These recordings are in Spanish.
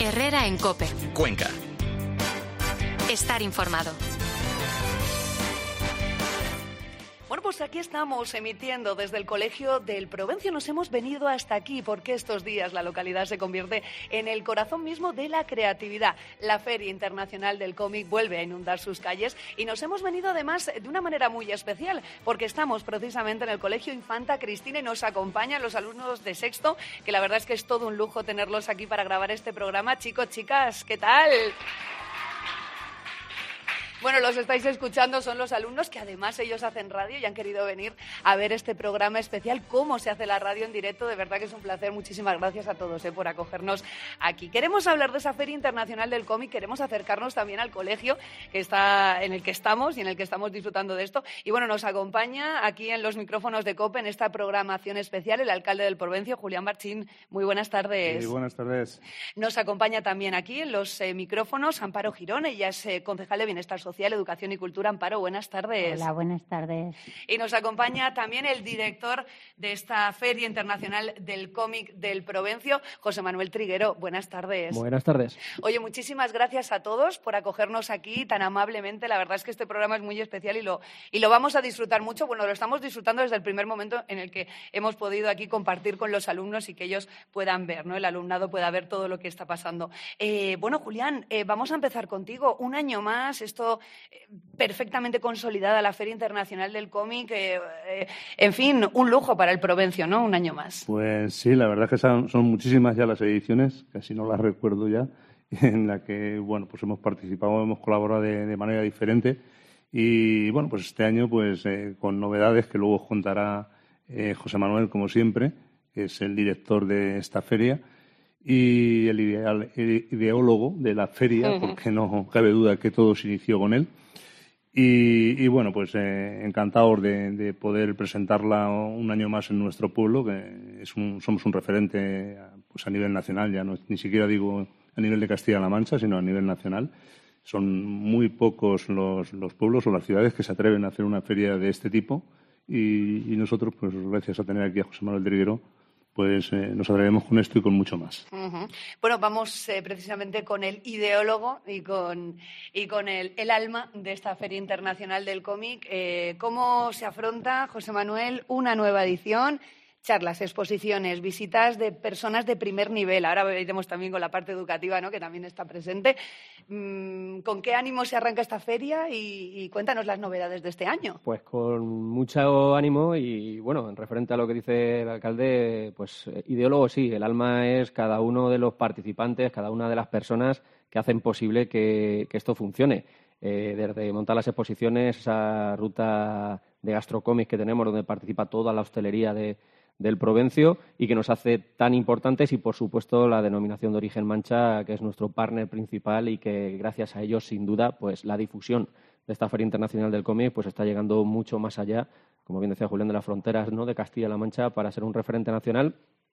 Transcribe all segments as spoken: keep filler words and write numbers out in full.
Herrera en COPE. Cuenca. Estar informado. Bueno, pues aquí estamos emitiendo desde el Colegio del Provencio. Nos hemos venido hasta aquí porque estos días la localidad se convierte en el corazón mismo de la creatividad. La Feria Internacional del Cómic vuelve a inundar sus calles y nos hemos venido además de una manera muy especial porque estamos precisamente en el Colegio Infanta Cristina y nos acompañan los alumnos de sexto, que la verdad es que es todo un lujo tenerlos aquí para grabar este programa. Chicos, chicas, ¿qué tal? Bueno, los estáis escuchando, son los alumnos que además ellos hacen radio y han querido venir a ver este programa especial, cómo se hace la radio en directo. De verdad que es un placer. Muchísimas gracias a todos eh, por acogernos aquí. Queremos hablar de esa Feria Internacional del Cómic, queremos acercarnos también al colegio que está, en el que estamos y en el que estamos disfrutando de esto. Y bueno, nos acompaña aquí en los micrófonos de COPE en esta programación especial el alcalde del Provencio, Julián Marchín. Muy buenas tardes. Sí, buenas tardes. Nos acompaña también aquí en los eh, micrófonos Amparo Girón, ella es eh, concejal de Bienestar Social, Educación y Cultura. Amparo, buenas tardes. Hola, buenas tardes. Y nos acompaña también el director de esta Feria Internacional del Cómic del Provencio, José Manuel Triguero. Buenas tardes. Buenas tardes. Oye, muchísimas gracias a todos por acogernos aquí tan amablemente. La verdad es que este programa es muy especial y lo, y lo vamos a disfrutar mucho. Bueno, lo estamos disfrutando desde el primer momento en el que hemos podido aquí compartir con los alumnos y que ellos puedan ver, ¿no? El alumnado pueda ver todo lo que está pasando. Eh, bueno, Julián, eh, vamos a empezar contigo. Un año más, esto eh, perfectamente consolidada, la Feria Internacional del Cómic. Eh, eh, en fin, un lujo para el Provencio, ¿no? Un año más. Pues sí, la verdad es que son, son muchísimas ya las ediciones, casi no las recuerdo ya, en la que, bueno, pues hemos participado, hemos colaborado de, de manera diferente. Y, bueno, pues este año, pues eh, con novedades que luego os contará eh, José Manuel, como siempre, que es el director de esta feria y el, ideal, el ideólogo de la feria, uh-huh. porque no cabe duda que todo se inició con él. Y, y bueno, pues eh, encantados de, de poder presentarla un año más en nuestro pueblo, que es un, somos un referente pues a nivel nacional, ya no, ni siquiera digo a nivel de Castilla-La Mancha, sino a nivel nacional. Son muy pocos los, los pueblos o las ciudades que se atreven a hacer una feria de este tipo y, y nosotros, pues gracias a tener aquí a José Manuel Triguero, pues eh, nos atrevemos con esto y con mucho más. Uh-huh. Bueno, vamos eh, precisamente con el ideólogo y con, y con el, el alma de esta Feria Internacional del Cómic. Eh, ¿Cómo se afronta, José Manuel, una nueva edición? Charlas, exposiciones, visitas de personas de primer nivel. Ahora veremos también con la parte educativa, ¿no?, que también está presente. ¿Con qué ánimo se arranca esta feria? Y, y cuéntanos las novedades de este año. Pues con mucho ánimo y, bueno, en referente a lo que dice el alcalde, pues ideólogo sí, el alma es cada uno de los participantes, cada una de las personas que hacen posible que, que esto funcione. Eh, desde montar las exposiciones, esa ruta de gastrocómics que tenemos donde participa toda la hostelería de del Provencio y que nos hace tan importantes y, por supuesto, la denominación de origen Mancha, que es nuestro partner principal y que, gracias a ellos, sin duda, pues la difusión de esta Feria Internacional del Cómic pues está llegando mucho más allá, como bien decía Julián, de las fronteras, ¿no?, de Castilla-La Mancha para ser un referente nacional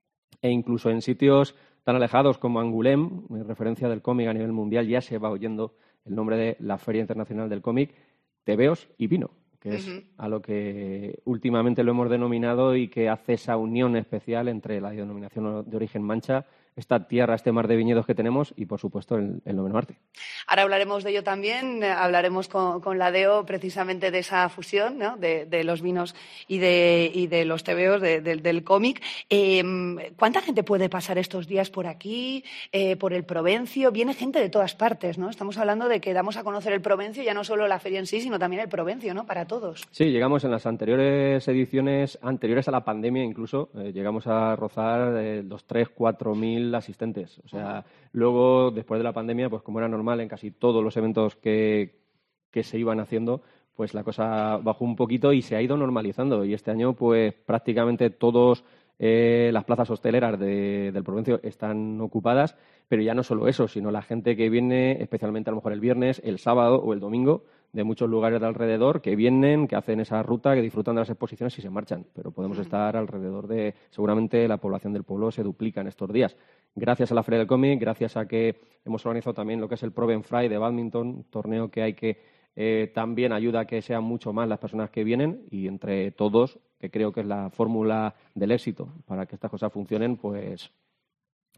e incluso en sitios tan alejados como Angulem, referencia del cómic a nivel mundial, ya se va oyendo el nombre de la Feria Internacional del Cómic, tebeos y vino, que es uh-huh. a lo que últimamente lo hemos denominado y que hace esa unión especial entre la denominación de origen Mancha, esta tierra, este mar de viñedos que tenemos y, por supuesto, el, el Noveno Arte. Ahora hablaremos de ello también, hablaremos con, con la D E O precisamente de esa fusión, ¿no?, de, de los vinos y de, y de los tebeos de, de, del cómic. Eh, ¿Cuánta gente puede pasar estos días por aquí, eh, por el Provencio? Viene gente de todas partes, ¿no? Estamos hablando de que damos a conocer el Provencio, ya no solo la feria en sí, sino también el Provencio, ¿no?, para todos. Sí, llegamos en las anteriores ediciones, anteriores a la pandemia incluso, eh, llegamos a rozar eh, los tres, cuatro mil asistentes. O sea, uh-huh. luego, después de la pandemia, pues como era normal en casi todos los eventos que, que se iban haciendo, pues la cosa bajó un poquito y se ha ido normalizando. Y este año, pues prácticamente todas eh, las plazas hosteleras de, del Provencio están ocupadas, pero ya no solo eso, sino la gente que viene, especialmente a lo mejor el viernes, el sábado o el domingo, de muchos lugares de alrededor, que vienen, que hacen esa ruta, que disfrutan de las exposiciones y se marchan. Pero podemos estar alrededor de... Seguramente la población del pueblo se duplica en estos días. Gracias a la Feria del Cómic, gracias a que hemos organizado también lo que es el Proven Fry de bádminton, torneo que hay que eh, también ayuda a que sean mucho más las personas que vienen y entre todos, que creo que es la fórmula del éxito para que estas cosas funcionen, pues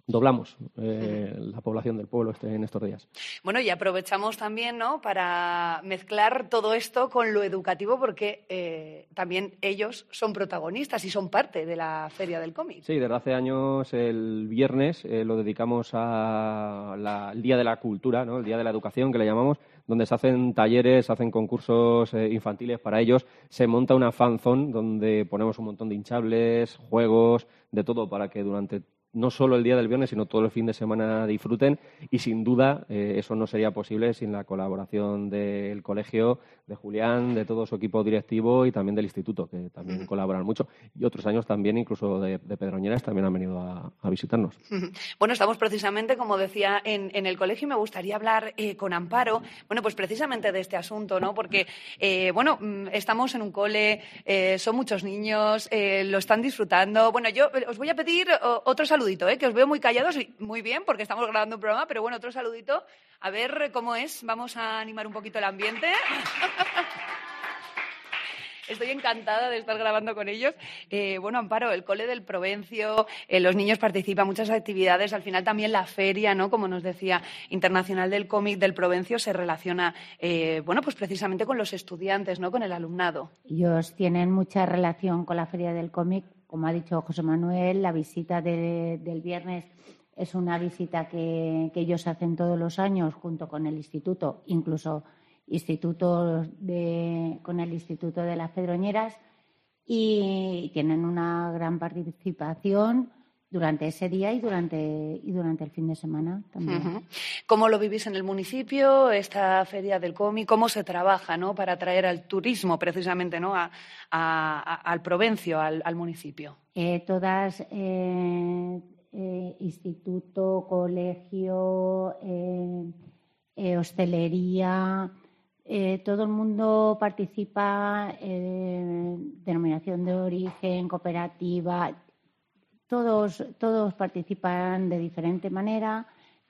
doblamos eh, la población del pueblo este, en estos días. Bueno, y aprovechamos también, ¿no?, para mezclar todo esto con lo educativo, porque eh, también ellos son protagonistas y son parte de la Feria del Cómic. Sí, desde hace años el viernes eh, lo dedicamos al Día de la Cultura, ¿no?, el Día de la Educación, que le llamamos, donde se hacen talleres, se hacen concursos eh, infantiles para ellos. Se monta una fanzone donde ponemos un montón de hinchables, juegos, de todo, para que durante no solo el día del viernes, sino todo el fin de semana disfruten, y sin duda eh, eso no sería posible sin la colaboración del colegio, de Julián, de todo su equipo directivo y también del instituto, que también uh-huh. colaboran mucho. Y otros años también, incluso de, de Pedroñeras, también han venido a, a visitarnos. Uh-huh. Bueno, estamos precisamente, como decía, en, en el colegio, y me gustaría hablar eh, con Amparo, bueno, pues precisamente de este asunto, ¿no? Porque, eh, bueno, estamos en un cole, eh, son muchos niños, eh, lo están disfrutando. Bueno, yo os voy a pedir oh, otro saludo. ¿eh? Que os veo muy callados y muy bien porque estamos grabando un programa, pero bueno, otro saludito. A ver cómo es. Vamos a animar un poquito el ambiente. Estoy encantada de estar grabando con ellos. Eh, bueno, Amparo, el cole del Provencio, eh, los niños participan, muchas actividades. Al final también la feria, ¿no?, como nos decía, internacional del cómic del Provencio se relaciona, eh, bueno, pues precisamente con los estudiantes, ¿no?, con el alumnado. Ellos tienen mucha relación con la feria del cómic. Como ha dicho José Manuel, la visita de, del viernes es una visita que, que ellos hacen todos los años junto con el instituto, incluso institutos de, con el Instituto de las Pedroñeras, y tienen una gran participación durante ese día y durante, y durante el fin de semana también. Uh-huh. ¿Cómo lo vivís en el municipio, esta feria del cómic? ¿Cómo se trabaja, ¿no?, para atraer al turismo precisamente, ¿no?, a, a, a, al Provencio, al, al municipio? Eh, todas, eh, eh, instituto, colegio, eh, eh, hostelería, eh, todo el mundo participa, eh, denominación de origen, cooperativa. Todos, todos participan de diferente manera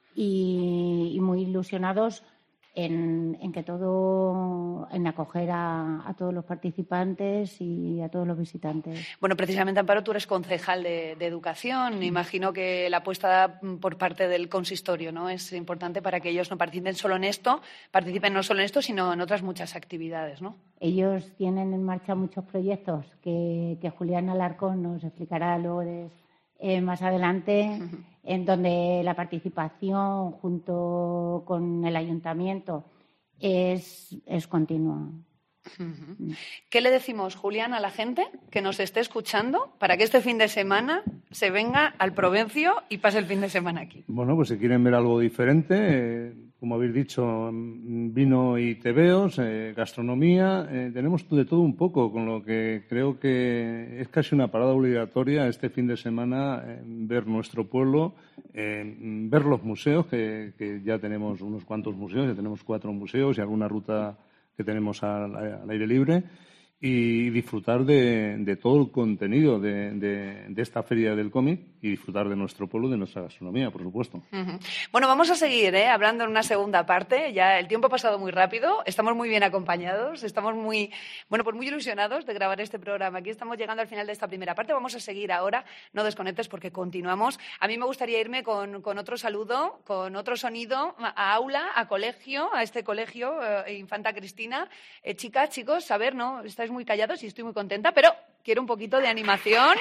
y, y muy ilusionados en, en que todo, en acoger a, a todos los participantes y a todos los visitantes. Bueno, precisamente, Amparo, tú eres concejal de, de Educación. Me imagino que la apuesta por parte del consistorio, ¿no?, es importante para que ellos no participen solo en esto, participen no solo en esto, sino en otras muchas actividades, ¿no? Ellos tienen en marcha muchos proyectos que, que Julián Alarcón nos explicará luego de Eh, más adelante, uh-huh. en donde la participación junto con el ayuntamiento es, es continua. Uh-huh. ¿Qué le decimos, Julián, a la gente que nos esté escuchando para que este fin de semana se venga al Provencio y pase el fin de semana aquí? Bueno, pues si quieren ver algo diferente, eh, como habéis dicho, vino y tebeos, eh, gastronomía, eh, tenemos de todo un poco, con lo que creo que es casi una parada obligatoria este fin de semana, eh, ver nuestro pueblo, eh, ver los museos, que, que ya tenemos unos cuantos museos, ya tenemos cuatro museos y alguna ruta que tenemos al, al aire libre, y disfrutar de, de todo el contenido de, de, de esta feria del cómic y disfrutar de nuestro pueblo, de nuestra gastronomía, por supuesto. Uh-huh. Bueno, vamos a seguir ¿eh? hablando en una segunda parte. Ya el tiempo ha pasado muy rápido, estamos muy bien acompañados, estamos muy, bueno, pues muy ilusionados de grabar este programa. Aquí estamos llegando al final de esta primera parte. Vamos a seguir ahora, no desconectes porque continuamos. A mí me gustaría irme con, con otro saludo, con otro sonido, a aula, a colegio, a este colegio, eh, Infanta Cristina. Eh, chicas, chicos, a ver, ¿no? Estáis muy callados y estoy muy contenta, pero quiero un poquito de animación.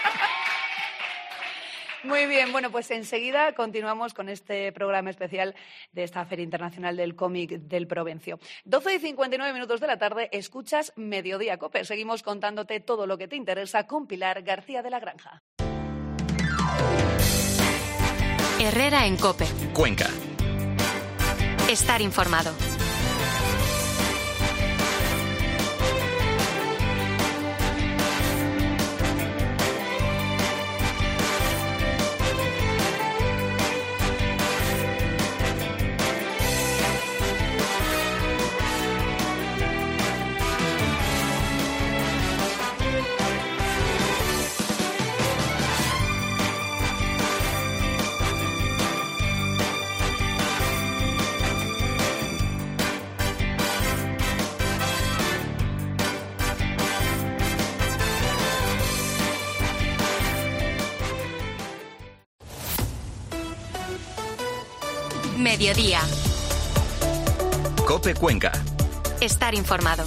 Muy bien, bueno, pues enseguida continuamos con este programa especial de esta Feria Internacional del Cómic del Provencio. doce y cincuenta y nueve minutos de la tarde, escuchas Mediodía Cope. Seguimos contándote todo lo que te interesa con Pilar García de la Granja. Herrera en Cope. Cuenca. Estar informado. Mediodía. COPE Cuenca. Estar informado.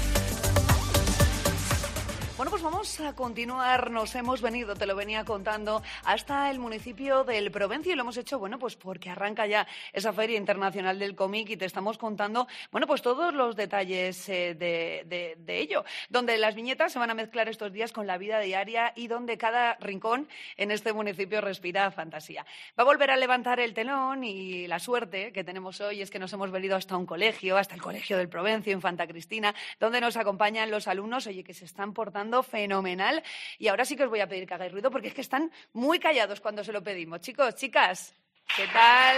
Bueno, pues vamos a continuar. Nos hemos venido, te lo venía contando, hasta el municipio del Provencio y lo hemos hecho, bueno, pues porque arranca ya esa Feria Internacional del Cómic y te estamos contando, bueno, pues todos los detalles eh, de, de, de ello, donde las viñetas se van a mezclar estos días con la vida diaria y donde cada rincón en este municipio respira fantasía. Va a volver a levantar el telón y la suerte que tenemos hoy es que nos hemos venido hasta un colegio, hasta el Colegio del Provencio, Infanta Cristina, donde nos acompañan los alumnos, oye, que se están portando fenomenal. Y ahora sí que os voy a pedir que hagáis ruido porque es que están muy callados cuando se lo pedimos. Chicos, chicas, ¿qué tal?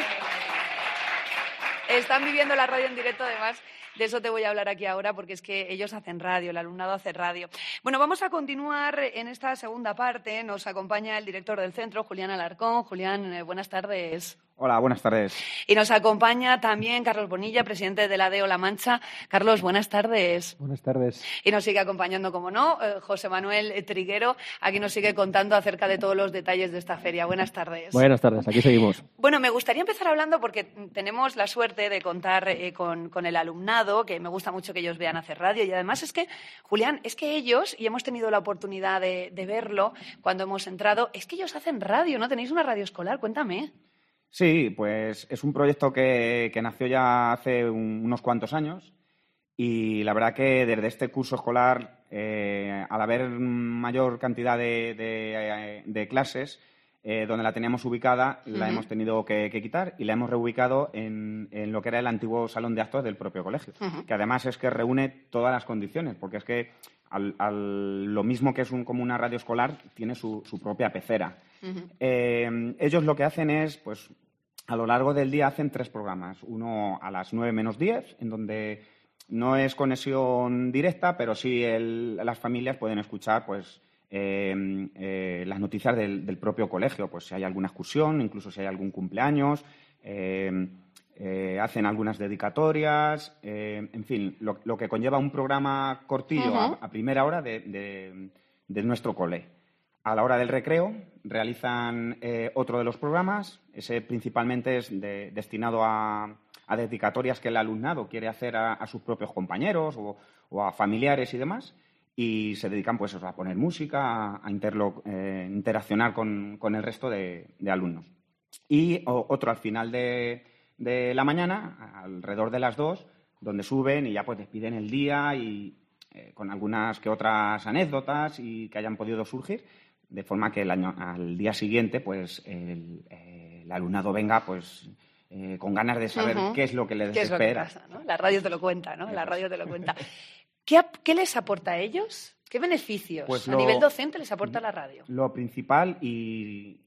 Están viviendo la radio en directo, además. De eso te voy a hablar aquí ahora porque es que ellos hacen radio, el alumnado hace radio. Bueno, vamos a continuar en esta segunda parte. Nos acompaña el director del centro, Julián Alarcón. Julián, eh, buenas tardes. Hola, buenas tardes. Y nos acompaña también Carlos Bonilla, presidente de la D E O La Mancha. Carlos, buenas tardes. Buenas tardes. Y nos sigue acompañando, como no, eh, José Manuel Triguero. Aquí nos sigue contando acerca de todos los detalles de esta feria. Buenas tardes. Buenas tardes, aquí seguimos. Bueno, me gustaría empezar hablando porque tenemos la suerte de contar eh, con, con el alumnado, que me gusta mucho que ellos vean hacer radio. Y además es que, Julián, es que ellos, y hemos tenido la oportunidad de, de verlo cuando hemos entrado, es que ellos hacen radio, ¿no? Tenéis una radio escolar, cuéntame. Sí, pues es un proyecto que, que nació ya hace un, unos cuantos años y la verdad que desde este curso escolar, eh, al haber mayor cantidad de, de, de clases, eh, donde la teníamos ubicada, uh-huh. la hemos tenido que, que quitar y la hemos reubicado en, en lo que era el antiguo salón de actos del propio colegio, uh-huh. que además es que reúne todas las condiciones, porque es que al, al, lo mismo que es un, como una radio escolar, tiene su, su propia pecera. Uh-huh. Eh, ellos lo que hacen es, pues, a lo largo del día hacen tres programas. Uno a las nueve menos diez, en donde no es conexión directa, pero sí el, las familias pueden escuchar, pues, eh, eh, las noticias del, del propio colegio. Pues si hay alguna excursión, incluso si hay algún cumpleaños, eh, eh, hacen algunas dedicatorias, eh, en fin, lo, lo que conlleva un programa cortillo uh-huh. a, a primera hora de, de, de nuestro cole. A la hora del recreo realizan eh, otro de los programas. Ese principalmente es de, destinado a, a dedicatorias que el alumnado quiere hacer a, a sus propios compañeros o, o a familiares y demás. Y se dedican pues, a poner música, a, a interlo, eh, interaccionar con, con el resto de, de alumnos. Y o, otro al final de, de la mañana, alrededor de las dos, donde suben y ya pues despiden el día y eh, con algunas que otras anécdotas y que hayan podido surgir, de forma que el año, al día siguiente pues el, eh, el alumnado venga pues eh, con ganas de saber uh-huh. qué es lo que les ¿Qué espera. Es lo que pasa, ¿no? La radio te lo cuenta, ¿no? La radio te lo cuenta. ¿Qué, ¿Qué les aporta a ellos? ¿Qué beneficios pues a lo, nivel docente les aporta la radio? Lo principal, y,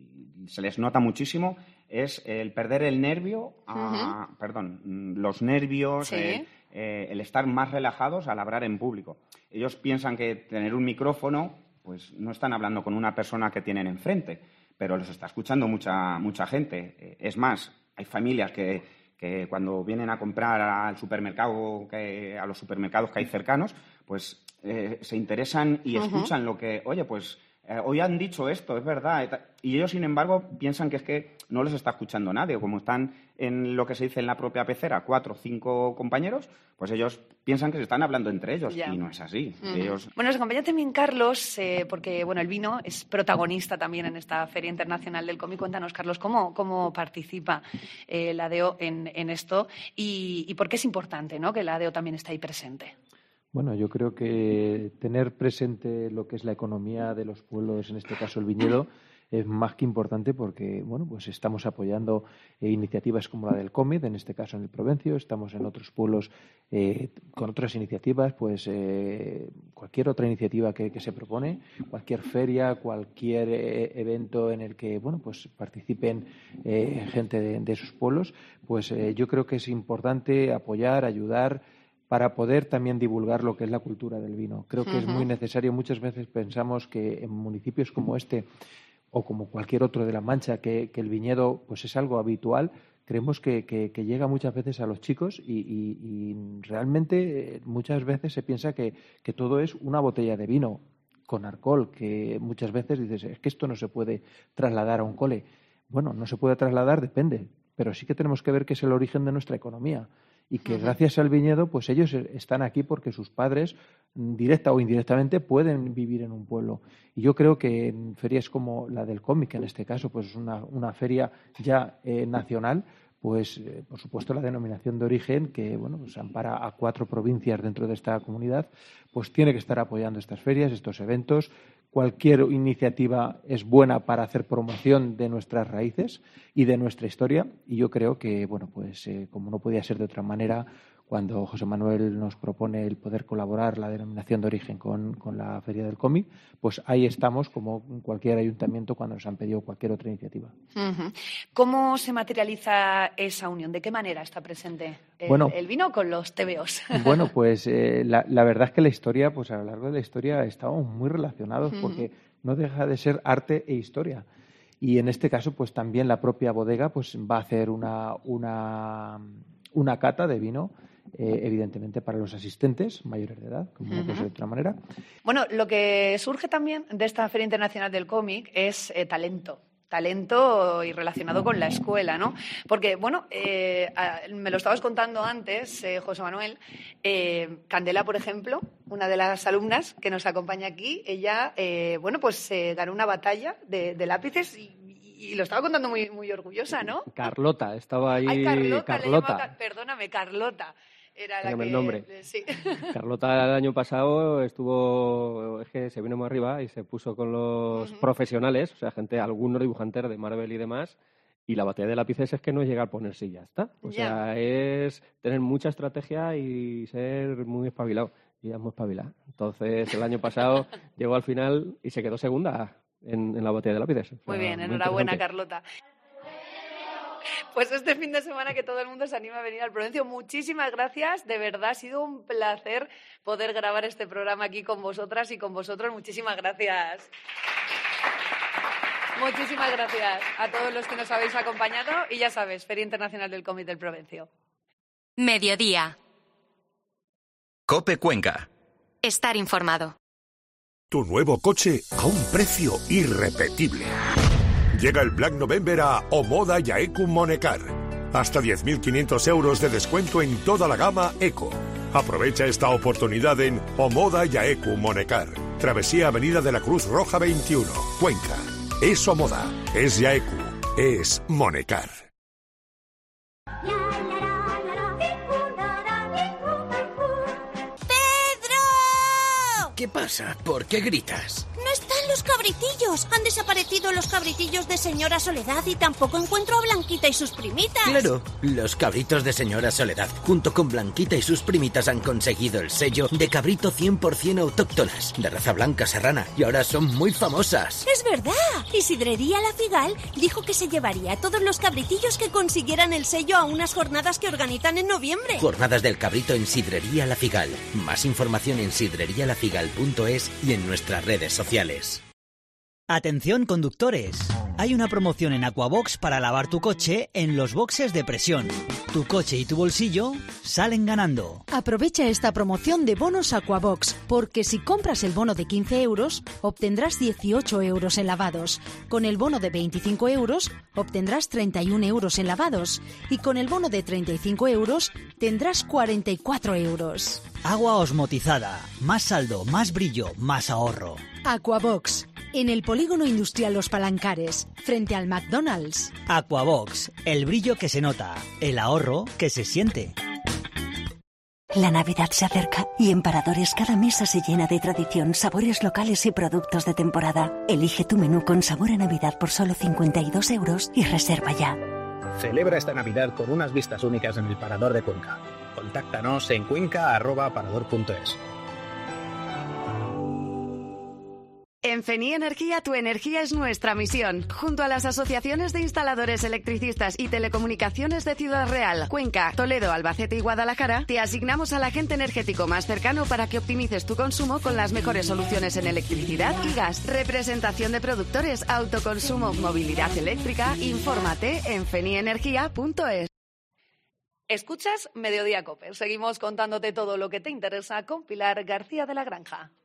y se les nota muchísimo, es el perder el nervio, a, uh-huh. perdón, los nervios, ¿Sí? eh, eh, el estar más relajados al hablar en público. Ellos piensan que tener un micrófono, pues no están hablando con una persona que tienen enfrente, pero los está escuchando mucha, mucha gente. Es más, hay familias que, que cuando vienen a comprar al supermercado, que, a los supermercados que hay cercanos, pues eh, se interesan y uh-huh. escuchan lo que, oye, pues eh, hoy han dicho esto, es verdad. Y ellos, sin embargo, piensan que es que no les está escuchando nadie. Como están en lo que se dice en la propia pecera, cuatro o cinco compañeros, pues ellos piensan que se están hablando entre ellos ya. Y no es así. Uh-huh. Ellos... Bueno, nos acompaña también Carlos, eh, porque bueno, el vino es protagonista también en esta Feria Internacional del Cómic. Cuéntanos, Carlos, ¿cómo, cómo participa eh, la D E O en, en esto y, y por qué es importante, ¿no?, que la D E O también está ahí presente? Bueno, yo creo que tener presente lo que es la economía de los pueblos, en este caso el viñedo, es más que importante porque, bueno, pues estamos apoyando eh, iniciativas como la del cómic, en este caso en el Provencio, estamos en otros pueblos eh, con otras iniciativas, pues eh, cualquier otra iniciativa que, que se propone, cualquier feria, cualquier eh, evento en el que, bueno, pues participen eh, gente de, de esos pueblos, pues eh, yo creo que es importante apoyar, ayudar, para poder también divulgar lo que es la cultura del vino. Creo que uh-huh. es muy necesario. Muchas veces pensamos que en municipios como este o como cualquier otro de La Mancha, que, que el viñedo pues es algo habitual, creemos que, que, que llega muchas veces a los chicos y, y, y realmente muchas veces se piensa que, que todo es una botella de vino con alcohol, que muchas veces dices, es que esto no se puede trasladar a un cole. Bueno, no se puede trasladar, depende. pero sí que tenemos que ver que es el origen de nuestra economía y que gracias al viñedo, pues ellos están aquí porque sus padres, directa o indirectamente, pueden vivir en un pueblo. Y yo creo que en ferias como la del cómic, en este caso, pues es una, una feria ya eh, nacional, pues eh, por supuesto la denominación de origen, que bueno, pues ampara a cuatro provincias dentro de esta comunidad, pues tiene que estar apoyando estas ferias, estos eventos. Cualquier iniciativa es buena para hacer promoción de nuestras raíces y de nuestra historia, y yo creo que, bueno, pues eh, como no podía ser de otra manera, cuando José Manuel nos propone el poder colaborar la denominación de origen con, con la Feria del Cómic, pues ahí estamos, como en cualquier ayuntamiento cuando nos han pedido cualquier otra iniciativa. Uh-huh. ¿Cómo se materializa esa unión? ¿De qué manera está presente el, bueno, el vino con los tebeos? Bueno, pues eh, la, la verdad es que la historia, pues a lo largo de la historia estamos muy relacionados, uh-huh, porque no deja de ser arte e historia. Y en este caso, pues también la propia bodega pues va a hacer una, una, una cata de vino, Eh, evidentemente para los asistentes mayores de edad, como uh-huh, no puede ser de otra manera. Bueno, lo que surge también de esta Feria Internacional del Cómic es eh, talento. Talento y relacionado con la escuela, ¿no? Porque, bueno, eh, me lo estabas contando antes, eh, José Manuel, eh, Candela, por ejemplo, una de las alumnas que nos acompaña aquí, ella, eh, bueno, pues eh, ganó una batalla de, de lápices y, y lo estaba contando muy, muy orgullosa, ¿no? Carlota, estaba ahí. Ay, Carlota, Carlota. Le llamo, perdóname, Carlota. Era la que... el nombre. Sí. Carlota el año pasado estuvo, es que se vino muy arriba y se puso con los uh-huh, profesionales, o sea, gente, algunos dibujantes de Marvel y demás, y la batalla de lápices es que no llega a ponerse y ya está. O yeah. sea, es tener mucha estrategia y ser muy espabilado. Y ella es muy espabilada. Entonces, el año pasado llegó al final y se quedó segunda en, en la batalla de lápices. O sea, muy bien, muy enhorabuena, Carlota. Pues este fin de semana que todo el mundo se anima a venir al Provencio, muchísimas gracias, de verdad ha sido un placer poder grabar este programa aquí con vosotras y con vosotros, muchísimas gracias. Muchísimas gracias a todos los que nos habéis acompañado y ya sabes, Feria Internacional del Cómic del Provencio. Mediodía. COPE Cuenca. Estar informado. Tu nuevo coche a un precio irrepetible. Llega el Black November a Omoda y Aecu Monecar. Hasta diez mil quinientos euros de descuento en toda la gama Eco. Aprovecha esta oportunidad en Omoda y Aecu Monecar. Travesía Avenida de la Cruz Roja veintiuno, Cuenca. Es Omoda, es Yaecu, es Monecar. ¡Pedro! ¿Qué pasa? ¿Por qué gritas? ¡No están los cabritillos! Han desaparecido los cabritillos de Señora Soledad y tampoco encuentro a Blanquita y sus primitas. Claro, los cabritos de Señora Soledad, junto con Blanquita y sus primitas, han conseguido el sello de cabrito cien por ciento autóctonas, de raza blanca serrana, y ahora son muy famosas. ¡Es verdad! Y Sidrería La Figal dijo que se llevaría a todos los cabritillos que consiguieran el sello a unas jornadas que organizan en noviembre. Jornadas del cabrito en Sidrería La Figal. Más información en sidrería la figal punto es y en nuestras redes sociales. Atención conductores, hay una promoción en Aquabox para lavar tu coche en los boxes de presión. Tu coche y tu bolsillo salen ganando. Aprovecha esta promoción de bonos Aquabox, porque si compras el bono de quince euros, obtendrás dieciocho euros en lavados. Con el bono de veinticinco euros, obtendrás treinta y un euros en lavados. Y con el bono de treinta y cinco euros, tendrás cuarenta y cuatro euros. Agua osmotizada, más saldo, más brillo, más ahorro. Aquabox, en el Polígono Industrial Los Palancares, frente al McDonald's. Aquabox, el brillo que se nota, el ahorro que se siente. La Navidad se acerca y en Paradores cada mesa se llena de tradición, sabores locales y productos de temporada. Elige tu menú con sabor a Navidad por solo cincuenta y dos euros y reserva ya. Celebra esta Navidad con unas vistas únicas en el Parador de Cuenca. Contáctanos en cuenca arroba parador punto es. En Feni Energía, tu energía es nuestra misión. Junto a las asociaciones de instaladores, electricistas y telecomunicaciones de Ciudad Real, Cuenca, Toledo, Albacete y Guadalajara, te asignamos al agente energético más cercano para que optimices tu consumo con las mejores soluciones en electricidad y gas. Representación de productores, autoconsumo, movilidad eléctrica. Infórmate en feni energía punto es. Escuchas Mediodía Cope. Seguimos contándote todo lo que te interesa con Pilar García de la Granja.